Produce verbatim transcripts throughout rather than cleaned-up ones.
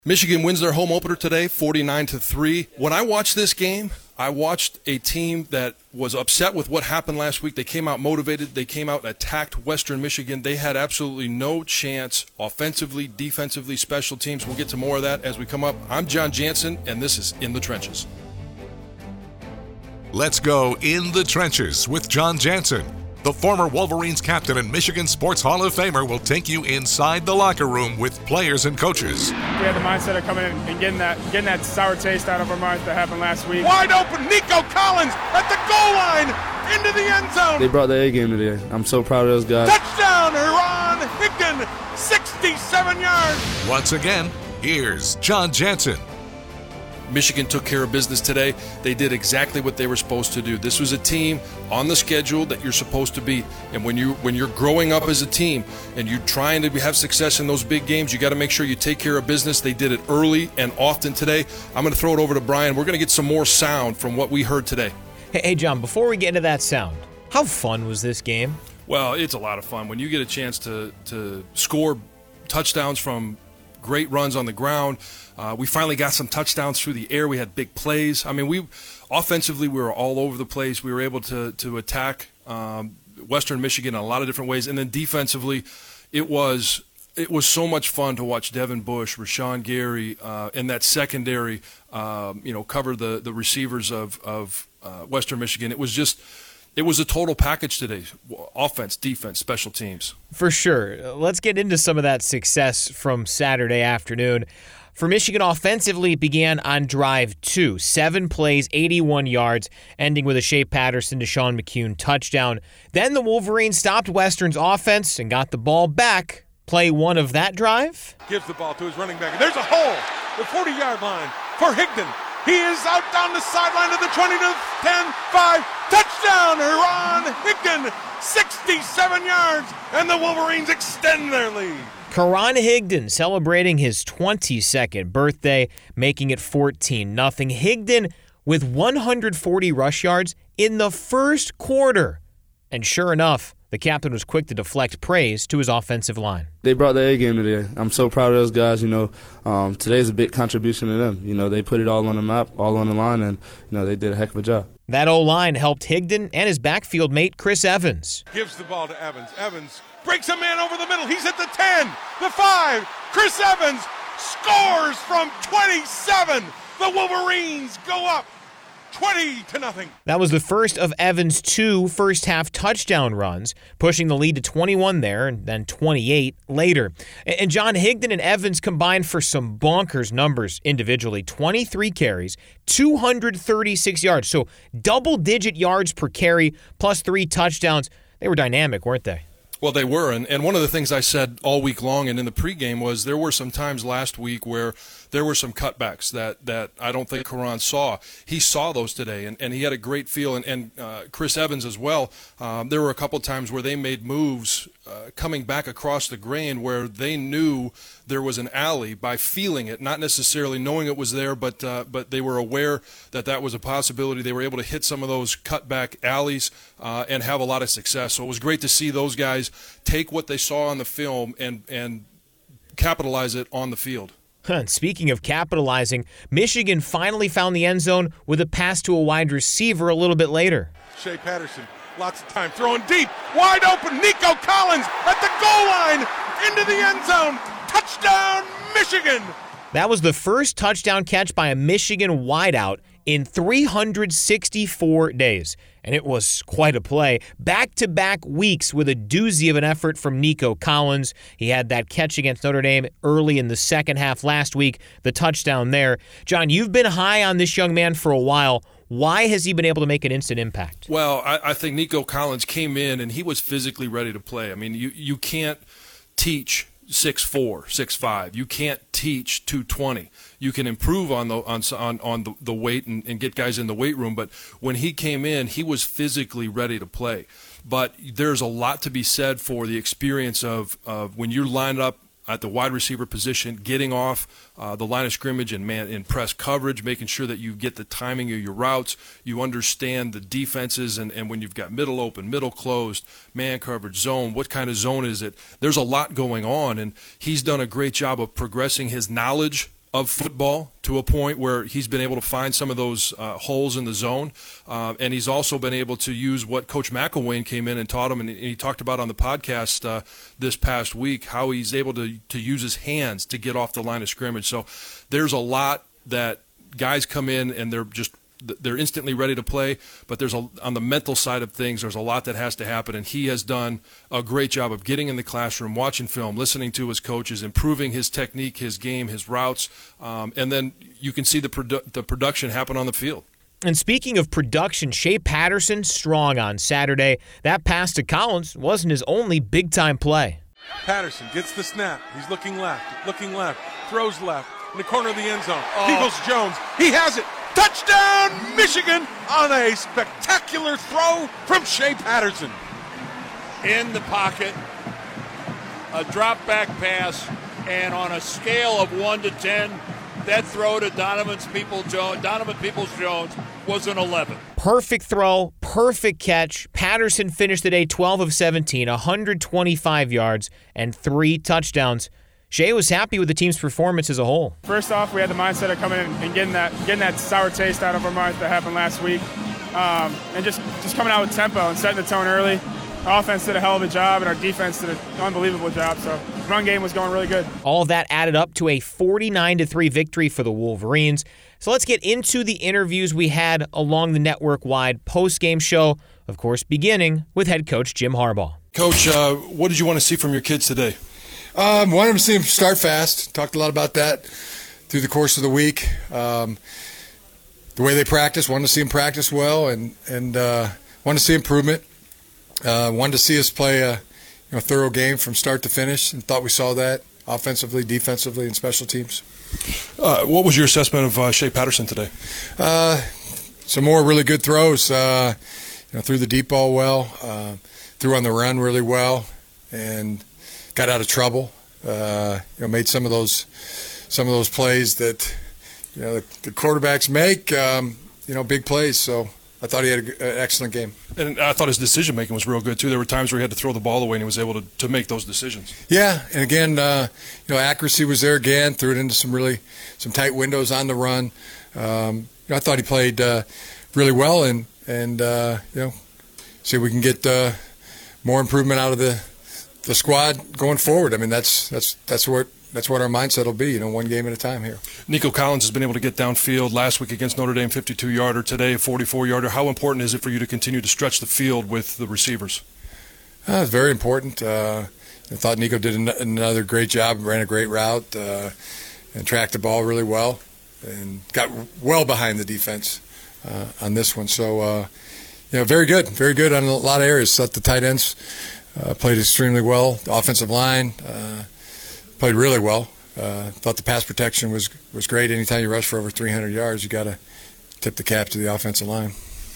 Michigan wins their home opener today, forty-nine to three. When I watched this game, I watched a team that was upset with what happened last week. They came out motivated. They came out and attacked Western Michigan. They had absolutely no chance offensively, defensively, special teams. We'll get to more of that as we come up. I'm John Jansen, and this is In the Trenches. Let's go In the Trenches with John Jansen. The former Wolverines captain and Michigan Sports Hall of Famer will take you inside the locker room with players and coaches. We had the mindset of coming in and getting that getting that sour taste out of our mouth that happened last week. Wide open, Nico Collins at the goal line, into the end zone. They brought the A game today. I'm so proud of those guys. Touchdown, Ron Higdon, sixty-seven yards. Once again, here's John Jansen. Michigan took care of business today. They did exactly what they were supposed to do. This was a team on the schedule that you're supposed to beat. And when you when you're growing up as a team and you're trying to have success in those big games, you got to make sure you take care of business. They did it early and often today. I'm going to throw it over to Brian. We're going to get some more sound from what we heard today. Hey, hey, John, before we get into that sound, how fun was this game? Well, it's a lot of fun. When you get a chance to to score touchdowns from great runs on the ground. Uh, we finally got some touchdowns through the air. We had big plays. I mean, we offensively we were all over the place. We were able to to attack um, Western Michigan in a lot of different ways, and then defensively, it was it was so much fun to watch Devin Bush, Rashawn Gary, uh, and that secondary, um, you know, cover the the receivers of of uh, Western Michigan. It was just. It was a total package today, offense, defense, special teams. For sure. Let's get into some of that success from Saturday afternoon. For Michigan offensively, it began on drive two. Seven plays, eighty-one yards, ending with a Shea Patterson to Sean McCune touchdown. Then the Wolverines stopped Western's offense and got the ball back. Play one of that drive. Gives the ball to his running back. There's a hole, the forty-yard line for Higdon. He is out down the sideline to the twenty to ten, five. Touchdown, Ron Higdon, sixty-seven yards, and the Wolverines extend their lead. Karan Higdon celebrating his twenty-second birthday, making it fourteen nothing. Higdon with one hundred forty rush yards in the first quarter. And sure enough, the captain was quick to deflect praise to his offensive line. They brought the A game today. I'm so proud of those guys. You know, um, today's a big contribution to them. You know, they put it all on the map, all on the line, and, you know, they did a heck of a job. That O-line helped Higdon and his backfield mate, Chris Evans. Gives the ball to Evans. Evans breaks a man over the middle. He's at the ten, the five. Chris Evans scores from twenty-seven. The Wolverines go up twenty to nothing. That was the first of Evans' two first-half touchdown runs, pushing the lead to twenty-one there and then twenty-eight later. And John, Higdon and Evans combined for some bonkers numbers individually. twenty-three carries, two hundred thirty-six yards, so double-digit yards per carry plus three touchdowns. They were dynamic, weren't they? Well, they were, and, and one of the things I said all week long and in the pregame was there were some times last week where there were some cutbacks that, that I don't think Karan saw. He saw those today, and, and he had a great feel, and, and uh, Chris Evans as well. Um, there were a couple times where they made moves uh, coming back across the grain where they knew there was an alley by feeling it, not necessarily knowing it was there, but uh, but they were aware that that was a possibility. They were able to hit some of those cutback alleys uh, and have a lot of success. So it was great to see those guys take what they saw on the film and and capitalize it on the field. And speaking of capitalizing, Michigan finally found the end zone with a pass to a wide receiver a little bit later. Shea Patterson, lots of time, throwing deep, wide open, Nico Collins at the goal line, into the end zone, touchdown, Michigan! That was the first touchdown catch by a Michigan wideout in three hundred sixty-four days. And it was quite a play. Back-to-back weeks with a doozy of an effort from Nico Collins. He had that catch against Notre Dame early in the second half last week, the touchdown there. John, you've been high on this young man for a while. Why has he been able to make an instant impact? Well, I, I think Nico Collins came in and he was physically ready to play. I mean, you, you can't teach six four, six five. You can't teach two twenty. You can improve on the on on, on the, the weight and, and get guys in the weight room, but when he came in, he was physically ready to play. But there's a lot to be said for the experience of, of when you're lined up at the wide receiver position, getting off uh, the line of scrimmage and man in press coverage, making sure that you get the timing of your routes, you understand the defenses, and, and when you've got middle open, middle closed, man coverage, zone, what kind of zone is it? There's a lot going on, and he's done a great job of progressing his knowledge of football to a point where he's been able to find some of those uh, holes in the zone. Uh, and he's also been able to use what Coach McElwain came in and taught him, and he talked about on the podcast uh, this past week, how he's able to, to use his hands to get off the line of scrimmage. So there's a lot that guys come in and they're just they're instantly ready to play, but there's a, on the mental side of things, there's a lot that has to happen, and he has done a great job of getting in the classroom, watching film, listening to his coaches, improving his technique, his game, his routes, um, and then you can see the produ- the production happen on the field. And speaking of production, Shea Patterson strong on Saturday. That pass to Collins wasn't his only big-time play. Patterson gets the snap. He's looking left, looking left, throws left, in the corner of the end zone. Oh. Eagles Jones. He has it. Touchdown, Michigan, on a spectacular throw from Shea Patterson. In the pocket, a drop-back pass, and on a scale of one to ten, that throw to Donovan Peoples-Jones, Donovan Peoples-Jones was an eleven. Perfect throw, perfect catch. Patterson finished the day twelve of seventeen, one hundred twenty-five yards, and three touchdowns. Shea was happy with the team's performance as a whole. First off, we had the mindset of coming in and getting that getting that sour taste out of our mouth that happened last week, um, and just, just coming out with tempo and setting the tone early. Our offense did a hell of a job, and our defense did an unbelievable job. So the run game was going really good. All of that added up to a forty-nine to three victory for the Wolverines. So let's get into the interviews we had along the network-wide post-game show, of course, beginning with head coach Jim Harbaugh. Coach, uh, what did you want to see from your kids today? Um, wanted to see them start fast. Talked a lot about that through the course of the week. Um, the way they practice, wanted to see them practice well, and and uh, wanted to see improvement. Uh, wanted to see us play a you know, thorough game from start to finish, and thought we saw that offensively, defensively, and special teams. Uh, what was your assessment of uh, Shea Patterson today? Uh, some more really good throws. Uh, you know, threw the deep ball well, uh, threw on the run really well, and got out of trouble. Uh, you know, made some of those some of those plays that you know the, the quarterbacks make. Um, you know, big plays. So I thought he had a, an excellent game. And I thought his decision making was real good too. There were times where he had to throw the ball away, and he was able to, to make those decisions. Yeah, and again, uh, you know, accuracy was there again. Threw it into some really some tight windows on the run. Um, you know, I thought he played uh, really well, and and uh, you know, see if we can get uh, more improvement out of the. the squad going forward. I mean, that's that's that's what that's what our mindset will be. You know, one game at a time here. Nico Collins has been able to get downfield last week against Notre Dame, fifty-two yarder. Today, forty-four yarder. How important is it for you to continue to stretch the field with the receivers? Uh, it's very important. Uh, I thought Nico did an- another great job. Ran a great route uh, and tracked the ball really well, and got well behind the defense uh, on this one. So, uh, you know, very good, very good on a lot of areas. Set the tight ends. Uh, played extremely well. The offensive line uh, played really well. Uh, thought the pass protection was was great. Anytime you rush for over three hundred yards, you got to tip the cap to the offensive line.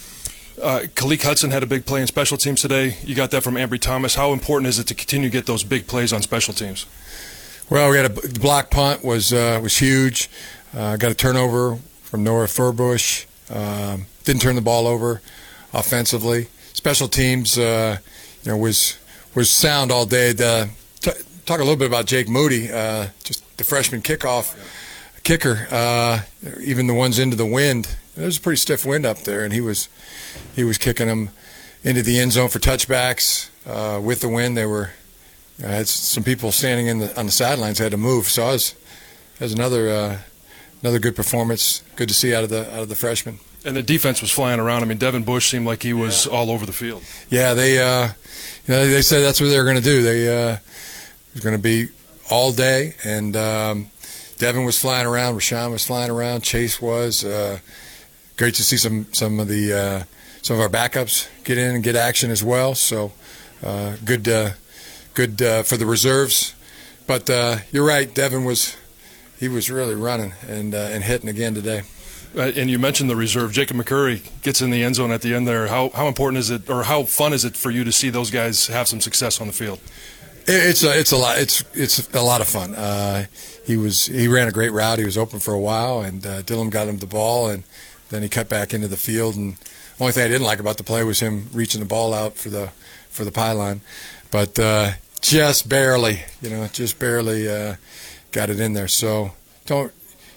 Uh, Khaleke Hudson had a big play in special teams today. You got that from Ambry Thomas. How important is it to continue to get those big plays on special teams? Well, we had a the block punt was uh, was huge. Uh, got a turnover from Noah Furbush. Um, didn't turn the ball over offensively. Special teams, uh, you know, was was sound all day. The, t- talk a little bit about Jake Moody, uh, just the freshman kickoff kicker. Uh, even the ones into the wind. There's a pretty stiff wind up there, and he was he was kicking them into the end zone for touchbacks uh, with the wind. They were I had some people standing in the on the sidelines had to move. So I was that was another uh, another good performance. Good to see out of the out of the freshman. And the defense was flying around. I mean, Devin Bush seemed like he was yeah. all over the field. Yeah, they uh, you know, they said that's what they were going to do. They uh, it was going to be all day, and um, Devin was flying around. Rashawn was flying around. Chase was. Uh, great to see some some of the uh, some of our backups get in and get action as well. So uh, good uh, good uh, for the reserves. But uh, you're right, Devin was he was really running and uh, and hitting again today. Uh, and you mentioned the reserve. Jacob McCurry gets in the end zone at the end there. How how important is it, or how fun is it for you to see those guys have some success on the field? It's a it's a lot it's it's a lot of fun. Uh, he was he ran a great route. He was open for a while, and uh, Dylan got him the ball, and then he cut back into the field. And the only thing I didn't like about the play was him reaching the ball out for the for the pylon, but uh, just barely, you know, just barely uh, got it in there. So don't.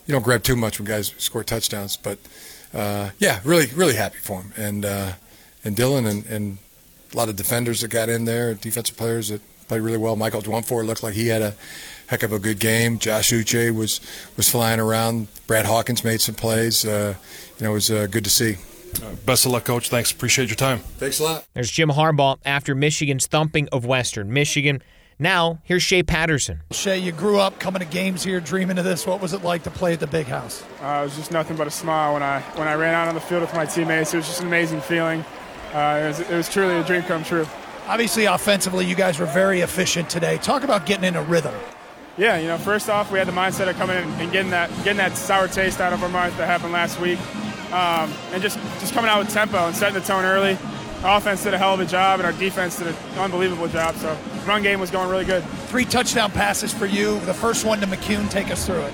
you don't grab too much when guys score touchdowns. But uh, yeah, really, really happy for him. And uh, and Dylan and, and a lot of defenders that got in there, defensive players that played really well. Michael Dwumfor looked like he had a heck of a good game. Josh Uche was was flying around. Brad Hawkins made some plays. Uh, you know, it was uh, good to see. Uh, best of luck, Coach. Thanks. Appreciate your time. Thanks a lot. There's Jim Harbaugh after Michigan's thumping of Western Michigan. Now, here's Shea Patterson. Shea, you grew up coming to games here, dreaming of this. What was it like to play at the Big House? Uh, it was just nothing but a smile when I when I ran out on the field with my teammates. It was just an amazing feeling. Uh, it, was, it was truly a dream come true. Obviously, offensively, you guys were very efficient today. Talk about getting in a rhythm. Yeah, you know, first off, we had the mindset of coming in and getting that getting that sour taste out of our mouth that happened last week, um, and just, just coming out with tempo and setting the tone early. Our offense did a hell of a job, and our defense did an unbelievable job. So run game was going really good. Three touchdown passes for you. The first one to McCune. Take us through it.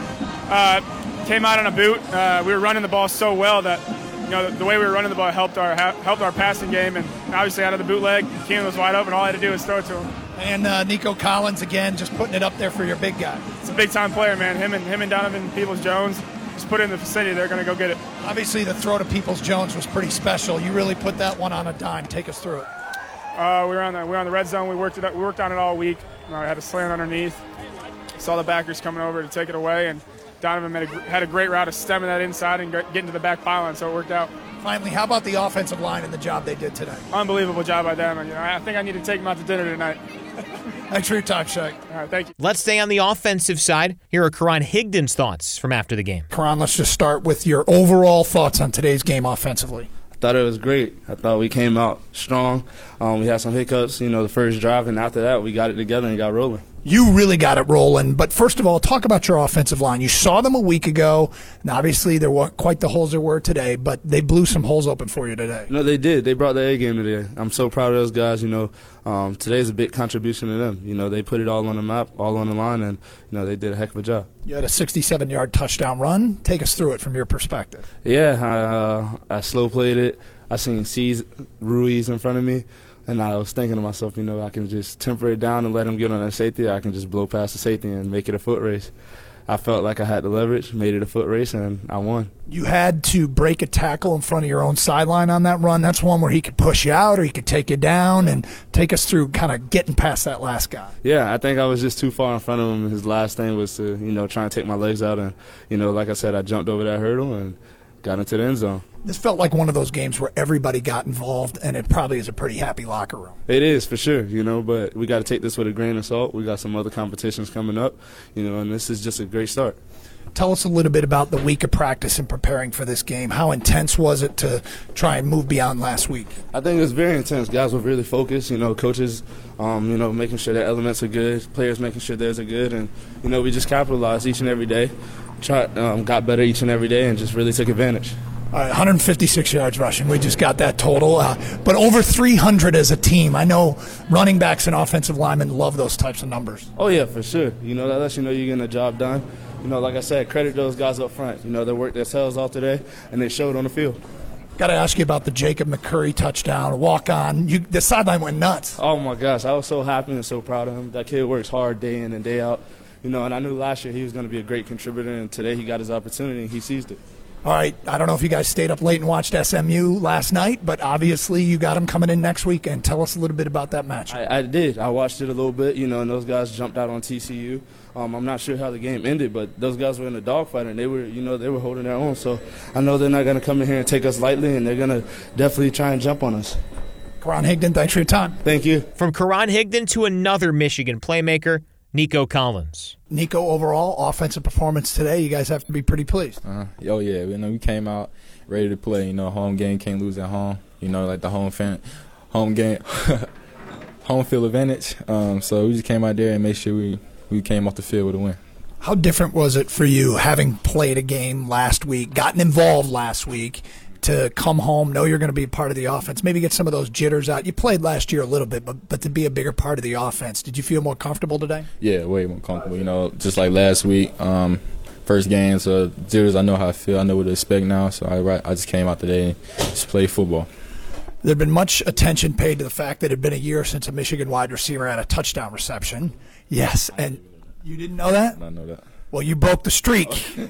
Uh, came out on a boot. Uh, we were running the ball so well that you know the, the way we were running the ball helped our helped our passing game, and obviously out of the bootleg, McCune was wide open. All I had to do was throw it to him. And uh, Nico Collins again, just putting it up there for your big guy. It's a big time player, man. Him and him and Donovan Peoples-Jones. Just put it in the vicinity, they're going to go get it. Obviously, the throw to Peoples-Jones was pretty special. You really put that one on a dime. Take us through it. Uh, we were on the we were on the red zone. We worked it. We worked on it all week. Uh, I had a slant underneath. Saw the backers coming over to take it away, and Donovan made a, had a great route of stemming that inside and getting to the back pylon, so it worked out. Finally, how about the offensive line and the job they did today? Unbelievable job by them. And, you know, I think I need to take them out to dinner tonight. Thanks for your time, Shea. All right, thank you. Let's stay on the offensive side. Here are Karan Higdon's thoughts from after the game. Karan, let's just start with your overall thoughts on today's game offensively. I thought it was great. I thought we came out strong. Um, we had some hiccups, you know, the first drive, and after that, we got it together and got rolling. You really got it rolling. But first of all, talk about your offensive line. You saw them a week ago, and obviously there weren't quite the holes there were today, but they blew some holes open for you today. No, they did. They brought the A game today. I'm so proud of those guys. You know, um, today's a big contribution to them. You know, they put it all on the map, all on the line, and, you know, they did a heck of a job. You had a sixty-seven yard touchdown run. Take us through it from your perspective. Yeah, I, uh, I slow played it. I seen C's, Ruiz in front of me. And I was thinking to myself, you know, I can just temper it down and let him get on that safety. I can just blow past the safety and make it a foot race. I felt like I had the leverage, made it a foot race, and I won. You had to break a tackle in front of your own sideline on that run. That's one where he could push you out or he could take you down. And take us through kind of getting past that last guy. Yeah, I think I was just too far in front of him. His last thing was to, you know, try and take my legs out. And, you know, like I said, I jumped over that hurdle and got into the end zone. This felt like one of those games where everybody got involved, and it probably is a pretty happy locker room. It is, for sure, you know, but we got to take this with a grain of salt. We got some other competitions coming up, you know, and this is just a great start. Tell us a little bit about the week of practice and preparing for this game. How intense was it to try and move beyond last week? I think it was very intense. Guys were really focused, you know, coaches, um, you know, making sure their elements are good, players making sure theirs are good, and, you know, we just capitalized each and every day, tried, um, got better each and every day, and just really took advantage. All right, one hundred fifty-six yards rushing. We just got that total. Uh, but over three hundred as a team. I know running backs and offensive linemen love those types of numbers. Oh, yeah, for sure. You know, that lets you know you're getting the job done. You know, like I said, credit those guys up front. You know, they worked their tails off today, and they showed on the field. Got to ask you about the Jacob McCurry touchdown, walk-on. You, the sideline went nuts. Oh, my gosh. I was so happy and so proud of him. That kid works hard day in and day out. You know, and I knew last year he was going to be a great contributor, and today he got his opportunity, and he seized it. All right, I don't know if you guys stayed up late and watched S M U last night, but obviously you got them coming in next week. And tell us a little bit about that match. I, I did. I watched it a little bit, you know, and those guys jumped out on T C U. Um, I'm not sure how the game ended, but those guys were in a dogfight, and they were, you know, they were holding their own. So I know they're not going to come in here and take us lightly, and they're going to definitely try and jump on us. Karan Higdon, thanks for your time. Thank you. From Karan Higdon to another Michigan playmaker, Nico Collins. Nico, overall offensive performance today, you guys have to be pretty pleased. Uh, oh yeah, you know we came out ready to play. You know, home game, can't lose at home. You know, like the home fan, home game, home field advantage. Um, so we just came out there and made sure we we came off the field with a win. How different was it for you having played a game last week, gotten involved last week, to come home, know you're going to be part of the offense, maybe get some of those jitters out? You played last year a little bit, but but to be a bigger part of the offense, did you feel more comfortable today? Yeah, way more comfortable. You know, just like last week, um, first game, so jitters, I know how I feel. I know what to expect now, so I, I just came out today and just played football. There had been much attention paid to the fact that it had been a year since a Michigan wide receiver had a touchdown reception. Yes, and you didn't know that? I know that. Well, you broke the streak.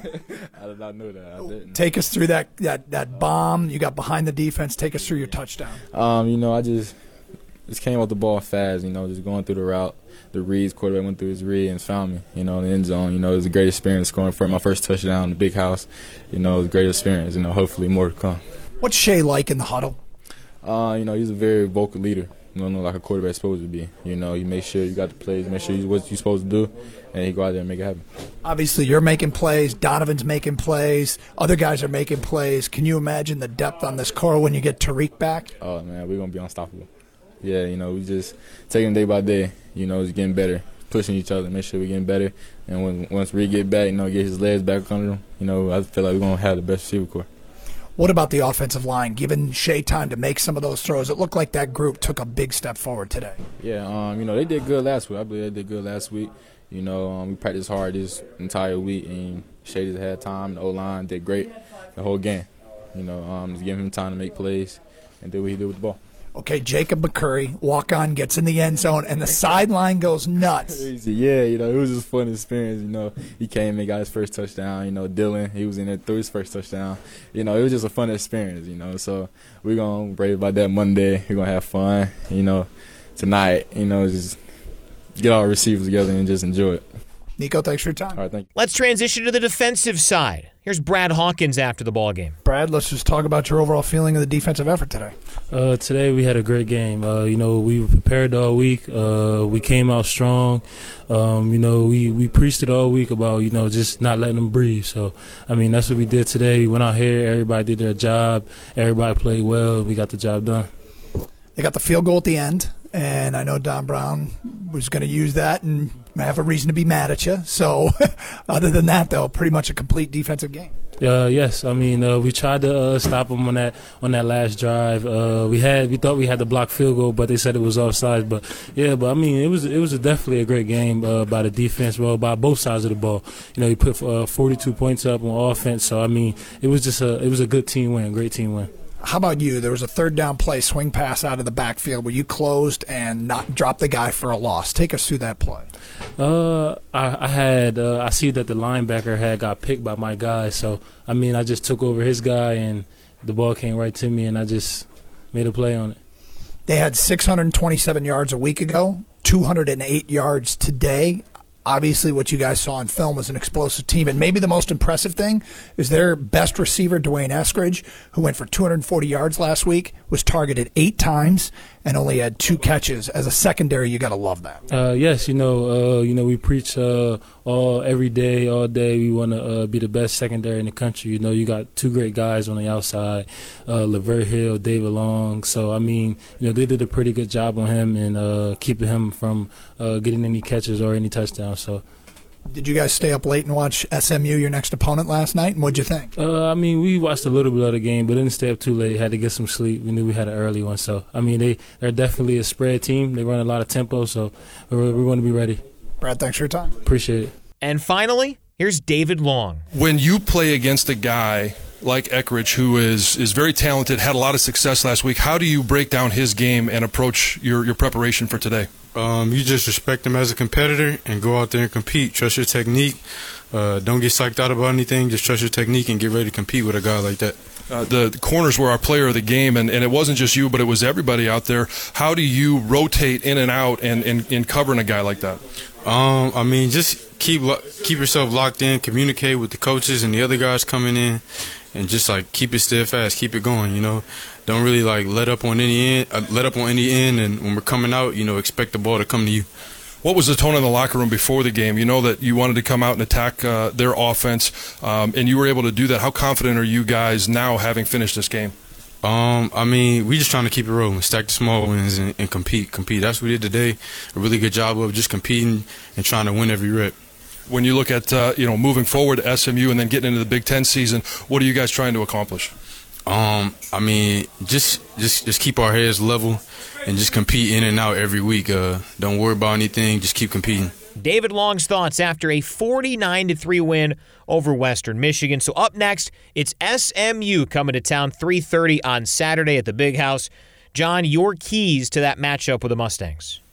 I did not know that. I didn't. Take us through that, that, that bomb. You got behind the defense. Take us through your touchdown. Um, you know, I just just came off the ball fast, you know, just going through the route. The reads, quarterback went through his read and found me, you know, in the end zone. You know, it was a great experience scoring for my first touchdown in the big house. You know, it was a great experience. You know, hopefully more to come. What's Shea like in the huddle? Uh, you know, he's a very vocal leader. You know, like a quarterback's supposed to be. You know, you make sure you got the plays, make sure you what you're supposed to do, and you go out there and make it happen. Obviously, you're making plays. Donovan's making plays. Other guys are making plays. Can you imagine the depth on this core when you get Tariq back? Oh, man, we're going to be unstoppable. Yeah, you know, we just taking day by day, you know, just getting better, pushing each other, make sure we're getting better. And when once we get back, you know, get his legs back under him, you know, I feel like we're going to have the best receiver core. What about the offensive line? Given Shea time to make some of those throws, it looked like that group took a big step forward today. Yeah, um, you know, they did good last week. I believe they did good last week. You know, um, we practiced hard this entire week, and Shea just had time. The O-line did great the whole game. You know, um, just giving him time to make plays and do what he did with the ball. Okay, Jacob McCurry, walk-on, gets in the end zone, and the sideline goes nuts. Yeah, you know, it was just a fun experience. You know, he came and got his first touchdown. You know, Dylan, he was in there, threw his first touchdown. You know, it was just a fun experience, you know. So we're going to brave about that Monday. We're going to have fun, you know, tonight. You know, just get all the receivers together and just enjoy it. Nico, thanks for your time. All right, thank you. Let's transition to the defensive side. Here's Brad Hawkins after the ball game. Brad, let's just talk about your overall feeling of the defensive effort today. Uh, today we had a great game. Uh, you know, we were prepared all week. Uh, we came out strong. Um, you know, we, we preached it all week about, you know, just not letting them breathe. So, I mean, that's what we did today. We went out here. Everybody did their job. Everybody played well. We got the job done. They got the field goal at the end, and I know Don Brown was going to use that and have a reason to be mad at you. So, other than that, though, pretty much a complete defensive game. Uh, yes, I mean uh, we tried to uh, stop them on that on that last drive. Uh, we had we thought we had the block field goal, but they said it was offside. But yeah, but I mean it was it was a definitely a great game uh, by the defense, well by both sides of the ball. You know, he put uh, forty-two points up on offense, so I mean it was just a it was a good team win, great team win. How about you? There was a third down play, swing pass out of the backfield where you closed and not dropped the guy for a loss. Take us through that play. Uh, I, I had uh, I see that the linebacker had got picked by my guy, so I mean I just took over his guy and the ball came right to me and I just made a play on it. They had six hundred twenty-seven yards a week ago, two hundred eight yards today. Obviously, what you guys saw on film was an explosive team. And maybe the most impressive thing is their best receiver, Dwayne Eskridge, who went for two hundred forty yards last week, was targeted eight times and only had two catches. As a secondary, you got to love that. Uh, yes, you know, uh, you know, we preach uh, all every day, all day. We want to uh, be the best secondary in the country. You know, you got two great guys on the outside, uh, Lavert Hill, David Long. So, I mean, you know, they did a pretty good job on him and uh, keeping him from uh, getting any catches or any touchdowns. So. Did you guys stay up late and watch S M U, your next opponent, last night? And what'd you think? Uh, I mean, we watched a little bit of the game, but didn't stay up too late. Had to get some sleep. We knew we had an early one. So, I mean, they, they're definitely a spread team. They run a lot of tempo, so we're, we're going to be ready. Brad, thanks for your time. Appreciate it. And finally, here's David Long. When you play against a guy like Eskridge, who is, is very talented, had a lot of success last week, how do you break down his game and approach your, your preparation for today? Um, you just respect him as a competitor and go out there and compete. Trust your technique. Uh, don't get psyched out about anything. Just trust your technique and get ready to compete with a guy like that. Uh, the, the corners were our player of the game, and, and it wasn't just you, but it was everybody out there. How do you rotate in and out and, and, and covering a guy like that? Um, I mean, just keep keep yourself locked in, communicate with the coaches and the other guys coming in, and just like keep it steadfast, keep it going. You know, don't really like let up on any end, uh, let up on any end, and when we're coming out, you know, expect the ball to come to you. What was the tone in the locker room before the game? You know that you wanted to come out and attack uh, their offense, um, and you were able to do that. How confident are you guys now, having finished this game? Um, I mean, we just trying to keep it rolling, stack the small wins, and, and compete. Compete. That's what we did today. A really good job of just competing and trying to win every rep. When you look at uh, you know moving forward to S M U and then getting into the Big Ten season, what are you guys trying to accomplish? Um, I mean, just just just keep our heads level and just compete in and out every week. Uh, don't worry about anything. Just keep competing. David Long's thoughts after a forty-nine to three win over Western Michigan. So up next, it's S M U coming to town three thirty on Saturday at the Big House. John, your keys to that matchup with the Mustangs.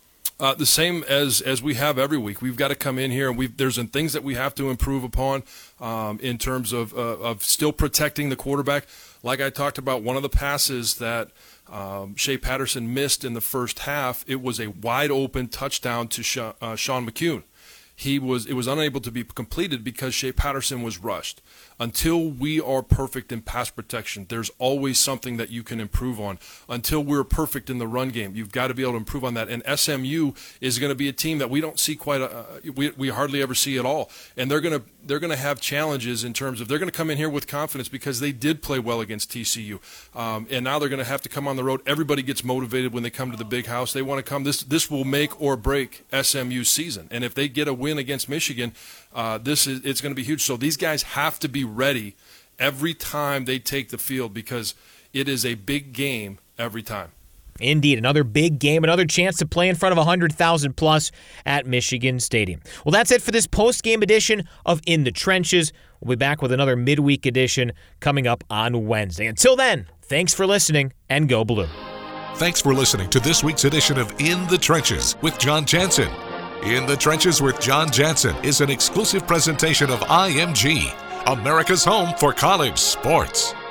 Uh, the same as as we have every week. We've got to come in here, and we've there's some things that we have to improve upon um, in terms of uh, of still protecting the quarterback. Like I talked about, one of the passes that um, Shea Patterson missed in the first half, it was a wide open touchdown to Sha- uh, Sean McCune. He was it was unable to be completed because Shea Patterson was rushed. Until we are perfect in pass protection, there's always something that you can improve on. Until we're perfect in the run game, you've got to be able to improve on that. And S M U is going to be a team that we don't see quite a, uh, we we hardly ever see at all. And they're going to they're going to have challenges in terms of they're going to come in here with confidence because they did play well against T C U. Um, and now they're going to have to come on the road. Everybody gets motivated when they come to the big house. They want to come. This this will make or break S M U's season. And if they get a win against Michigan, uh, this is it's going to be huge. So these guys have to be ready every time they take the field because it is a big game every time. Indeed, another big game, another chance to play in front of one hundred thousand plus at Michigan Stadium. Well, that's it for this post-game edition of In the Trenches. We'll be back with another midweek edition coming up on Wednesday. Until then, thanks for listening, and go Blue. Thanks for listening to this week's edition of In the Trenches with John Jansen. In the Trenches with John Jansen is an exclusive presentation of I M G, America's home for college sports.